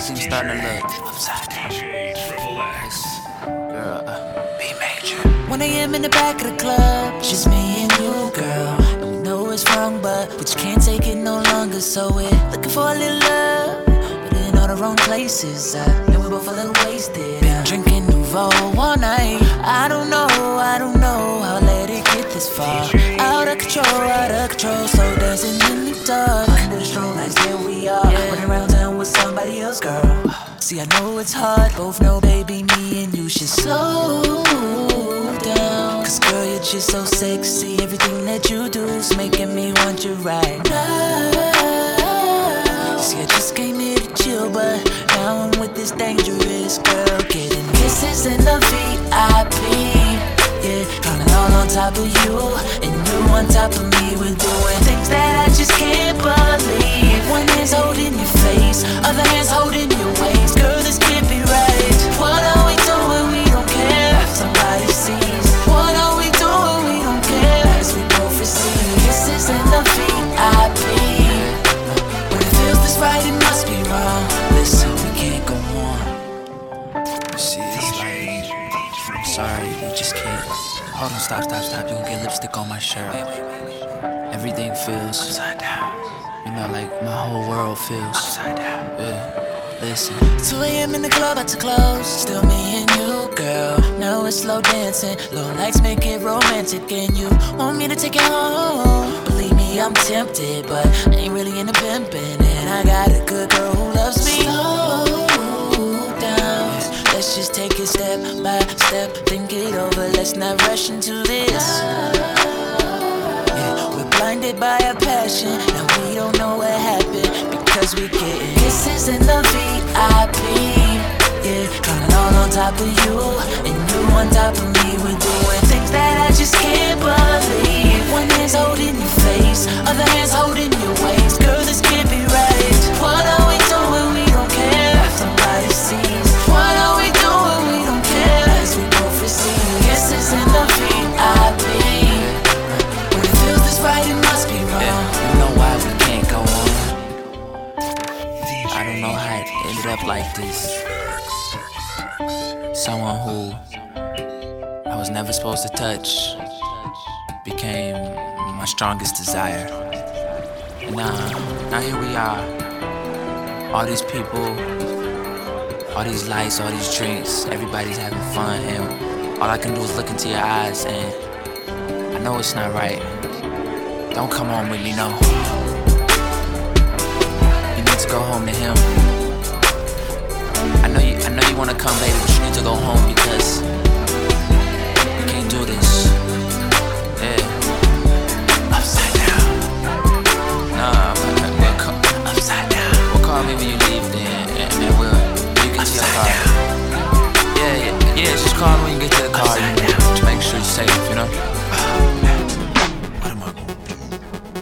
everything's starting to look upside down. Girl, B major. 1 a.m. in the back of the club, just me and you, girl. And we know it's wrong, but we just can't take it no longer. So we're looking for a little love, but in all the wrong places. And we're both a little wasted. Been drinking Nouveau all night. I don't know how I let it get this far. Out of control, slow dancing in the dark. Under the strobe lights, there we are, running around town with somebody else, girl. See, I know it's hard, both know, baby, me and you should slow down. Cause girl, you're just so sexy, everything that you do's making me want you right now. See, I just came here to chill, but now I'm with this dangerous girl. Getting kisses in the VIP, yeah, climbing all on top of you, and you on top of me. We're doing things that I just can't believe. One hand's holding your face, other hand's holding your waist. Girl, this can't be right. What are we doing? We don't care if somebody sees. What are we doing? We don't care as we both receive kisses in the VIP. When it feels this right, it must be wrong. Listen, we can't go on. See, it's like, I'm sorry, you just can't. Hold on, stop. You gon' get lipstick on my shirt. Everything feels upside down. You know, like my whole world feels upside down. Yeah, listen. 2 a.m. in the club, about to close. Still me and you, girl. Now it's slow dancing. Low lights make it romantic. And you want me to take it home. Believe me, I'm tempted, but I ain't really into pimping. And I got a good girl who loves me. Slow down. Let's just take it step by step. Think it over, let's not rush into this. Yeah, we're blinded by our passion. Now we don't know what happened, because we getting kisses in the VIP. Yeah, climbing all on top of you, and you on top of me. We're doing things that I just can't believe. One hand's holding your face, other hand's holding your waist. Girl, this can't be right. What are we doing? We don't care if somebody sees. What are we doing? We don't care as we both receive kisses in the VIP. When it feels this right, it must be wrong. Yeah, you know why we can't go on. I don't know how it ended up like this. Someone who I was never supposed to touch became my strongest desire. And now here we are. All these people, all these lights, all these drinks, everybody's having fun, and all I can do is look into your eyes, and I know it's not right. Don't come home with me, no. You need to go home to him. I know you wanna come, baby, but you need to go home because we can't do this. Yeah. Upside down. Nah, we'll come upside down. We'll call me when you leave, then, and you can see your car. Yeah, just call me when